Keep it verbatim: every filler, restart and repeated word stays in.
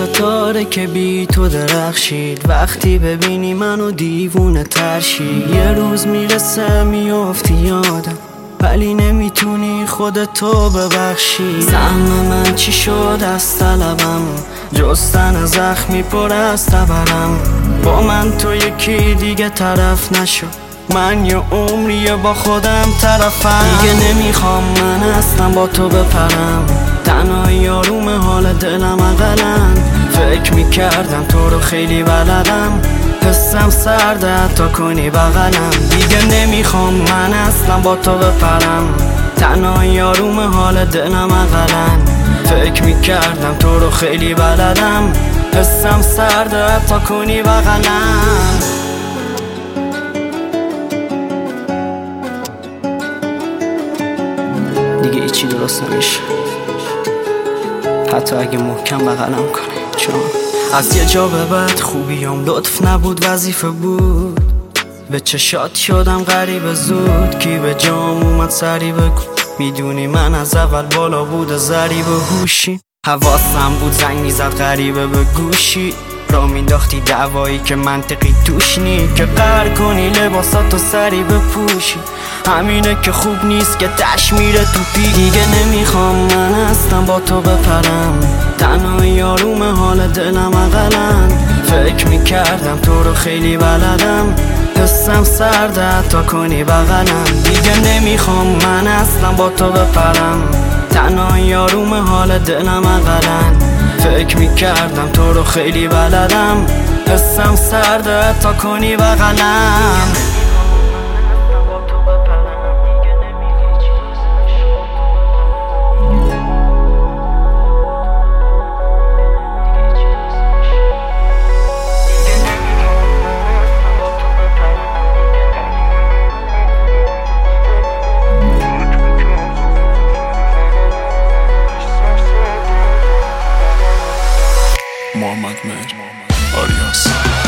ستاره که بی تو درخشید، وقتی ببینی منو دیوونه ترشی. یه روز میرسه میافتی یادم، ولی نمیتونی خودتو ببخشی. سهم من چی شد از طلبم، جستن زخمی پر از تبرم. با من تو یکی دیگه طرف نشو، من یه عمریه با خودم طرفم. دیگه نمیخوام من اصلا با تو بپرم، تنهایی آروم حال دلم اقلن. فکر میکردم تو رو خیلی بلدم، حسم سرده حتی کنی بغلم. دیگه نمیخوام من اصلا با تو بپرم، تنهایی آروم حال دلم اقلن. فکر میکردم تو رو خیلی بلدم، حسم سرده حتی کنی بغلم. دیگه ایچی درست نمیشه، حتی اگه محکم بغلم کنی. چون از یه جا به بعد خوبیام لطف نبود وظیفه بود. به چشات شدم غریب زود، کی به جام اومد سری بگو. میدونی من از اول بالا بود ضریب هوشی، حواسم بود زنگ میزد غریبه به گوشی. را مینداختی دعوایی که منطقی توش نی، که قهر کنی لباساتو سری بپوشی. همینه که خوب نیست که تش میره تو پی. دیگه نمیخوام من اصلا با تو بپرم، تنهایی آروم حال دلم اقلن. فکر میکردم تو رو خیلی بلدم، حسم سرده حتی کنی بغلم. دیگه نمیخوام من اصلا با تو بپرم، تنهایی آروم حال دلم اقلن. فکر میکردم تو رو خیلی بلدم، حسم سرده حتی کنی بغلم. محمد مهر آریاس.